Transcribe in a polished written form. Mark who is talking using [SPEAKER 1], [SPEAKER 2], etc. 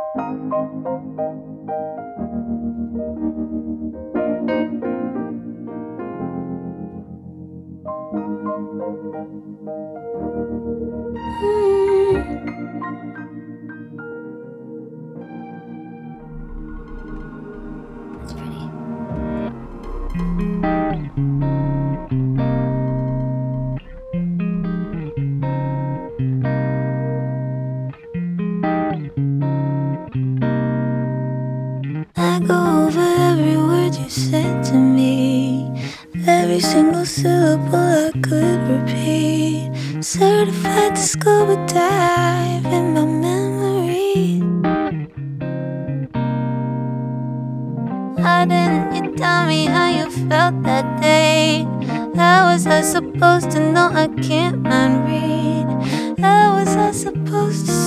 [SPEAKER 1] It's pretty. I go over every word you said to me, every single syllable I could repeat. Certified to scuba dive in my memory. Why didn't you tell me how you felt that day? How was I supposed to know I can't mind read? How was I supposed to